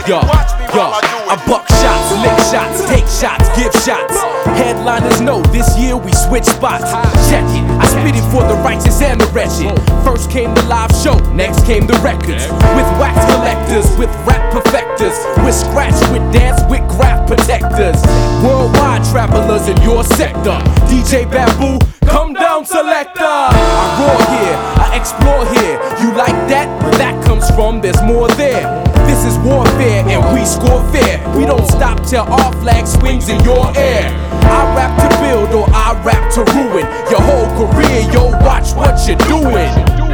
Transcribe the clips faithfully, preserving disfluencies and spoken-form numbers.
Yo, yo, I buck shots, lick shots, take shots, give shots. Headliners know this year we switch spots. Check it, I spit it for the righteous and the wretched. First came the live show, next came the records. With wax collectors, with rap perfecters, with scratch, with dance, with graph protectors. Worldwide travelers in your sector. D J Bamboo, come down selector. I roar here, I explore here. You like that? Where that comes from, there's more there. This is warfare and we score fair. We don't stop till our flag swings in your air. I rap to build or I rap to ruin your whole career. Yo, watch what you're doing.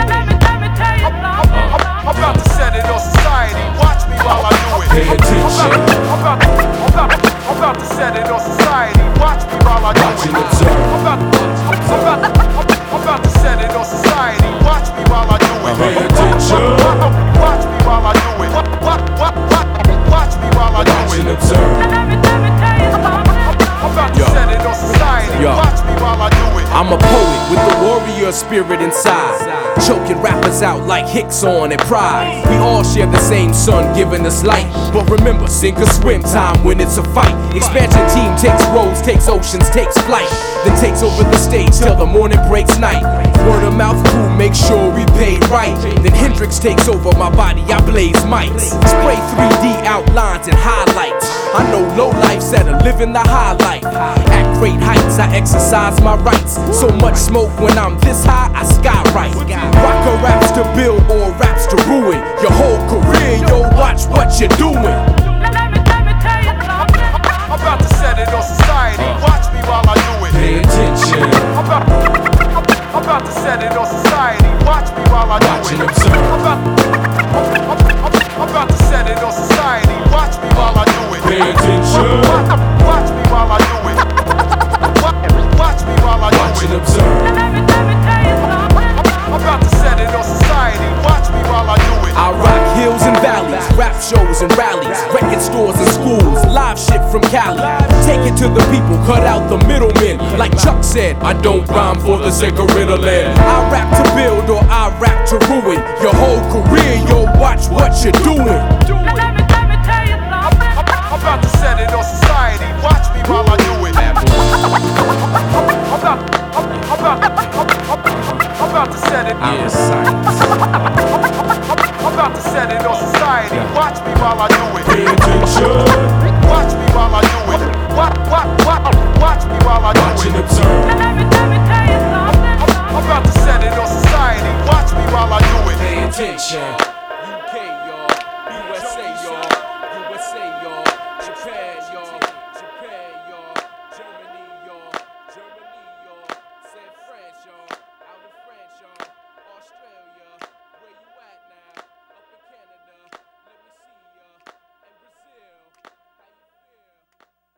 I'm about to set it on society. Watch me while I do it. Pay attention. I'm about, I'm about, I'm about to set it on society. Watch me while I do Watch it. and observe. I'm about, I'm about, I'm about to set it on society. Watch me while I do it. Pay attention. Watch me while I do it. Watch, watch, watch, watch me while I do Watch and it. observe. I'm about to Yo. set it on society. Yo. Watch me while I do it. I'm a poet with the warrior spirit inside, choking rappers out like Hicks on and Pride. We all share the same sun giving us light, but remember, sink or swim time when it's a fight. Expansion team takes roads, takes oceans, takes flight, then takes over the stage till the morning breaks night. Word of mouth crew make sure we paid right. Then Hendrix takes over my body, I blaze mics. Spray three D outlines and highlights. I know low life's that are living the high life. At great heights, I exercise my rights. So much smoke when I'm this high, I skywrite. Rocker raps to build or raps to ruin your whole career. Yo, watch what you're doing. I'm about to set it on society. Watch me while I do it. Pay attention. I'm about, I'm about to set it on society. Watch me while I do Watch it. and observe. I'm about, I'm, I'm, I'm about to set it on society. Watch me while I do it. Pay attention. Watch, watch me while I do it. Watch, watch me while I do Watch and it. observe. I'm about to set it on society. Watch me while I do it. I rock hills and valleys, rap shows and rallies, record stores and schools, live shit from Cali. Take it to the people, cut out the middlemen. Like Chuck said, I don't rhyme for the sake of riddling. I rap to build or I rap to ruin your whole career. Yo, watch what you're doing. I'm about to set it on society. Watch me while I do it. I'm about, I'm, I'm about, I'm, I'm about to set it. Yes, I'm about to set it on society. Watch me while I do it. pay attention. Watch me while I do it.